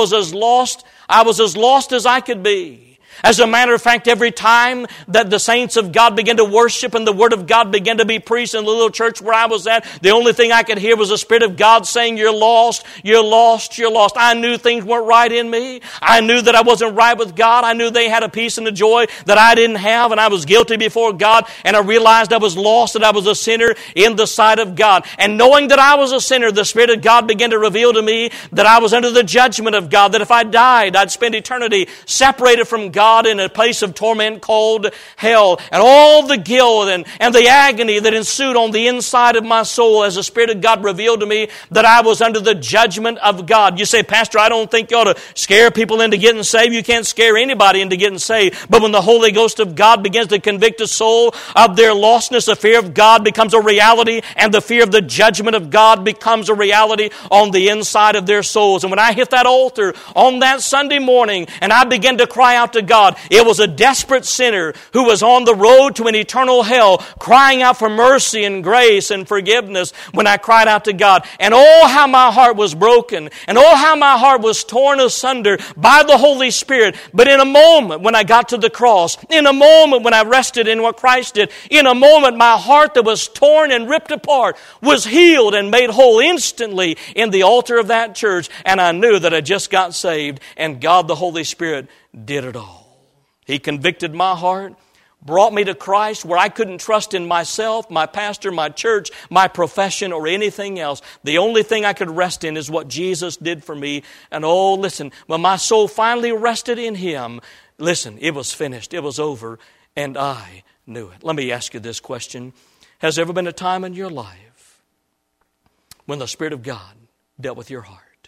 as I could be. As a matter of fact, every time that the saints of God began to worship and the Word of God began to be preached in the little church where I was at, the only thing I could hear was the Spirit of God saying, "You're lost, you're lost, you're lost." I knew things weren't right in me. I knew that I wasn't right with God. I knew they had a peace and a joy that I didn't have, and I was guilty before God, and I realized I was lost, that I was a sinner in the sight of God. And knowing that I was a sinner, the Spirit of God began to reveal to me that I was under the judgment of God, that if I died, I'd spend eternity separated from God in a place of torment called hell. And all the guilt and the agony that ensued on the inside of my soul as the Spirit of God revealed to me that I was under the judgment of God. You say, "Pastor, I don't think you ought to scare people into getting saved." You can't scare anybody into getting saved. But when the Holy Ghost of God begins to convict a soul of their lostness, the fear of God becomes a reality, and the fear of the judgment of God becomes a reality on the inside of their souls. And when I hit that altar on that Sunday morning and I began to cry out to God, it was a desperate sinner who was on the road to an eternal hell, crying out for mercy and grace and forgiveness when I cried out to God. And oh, how my heart was broken, and oh, how my heart was torn asunder by the Holy Spirit. But in a moment when I got to the cross, in a moment when I rested in what Christ did, in a moment my heart that was torn and ripped apart was healed and made whole instantly in the altar of that church. And I knew that I just got saved, and God the Holy Spirit did it all. He convicted my heart, brought me to Christ where I couldn't trust in myself, my pastor, my church, my profession, or anything else. The only thing I could rest in is what Jesus did for me. And oh, listen, when my soul finally rested in Him, listen, it was finished, it was over, and I knew it. Let me ask you this question. Has there ever been a time in your life when the Spirit of God dealt with your heart,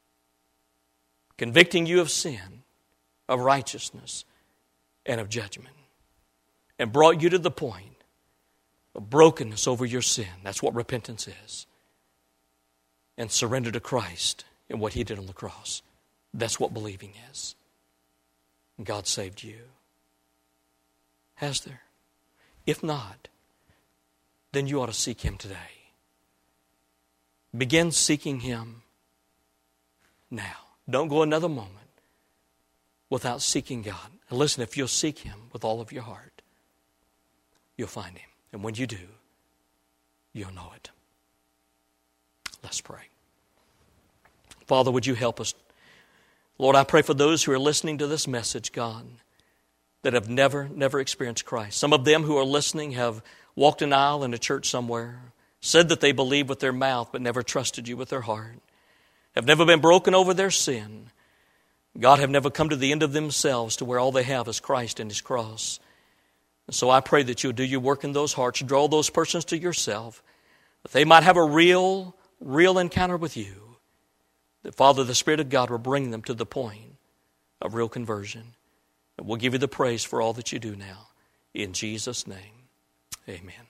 convicting you of sin, of righteousness, and of judgment, and brought you to the point of brokenness over your sin? That's what repentance is. And surrender to Christ and what He did on the cross. That's what believing is. And God saved you. Has there? If not, then you ought to seek Him today. Begin seeking Him now. Don't go another moment without seeking God. And listen, if you'll seek Him with all of your heart, you'll find Him. And when you do, you'll know it. Let's pray. Father, would you help us? Lord, I pray for those who are listening to this message, God, that have never experienced Christ. Some of them who are listening have walked an aisle in a church somewhere. said that they believed with their mouth but never trusted you with their heart, have never been broken over their sin, God, have never come to the end of themselves to where all they have is Christ and His cross. And so I pray that you'll do your work in those hearts, draw those persons to yourself, that they might have a real encounter with you, that, Father, the Spirit of God will bring them to the point of real conversion. And we'll give you the praise for all that you do now. In Jesus' name, amen.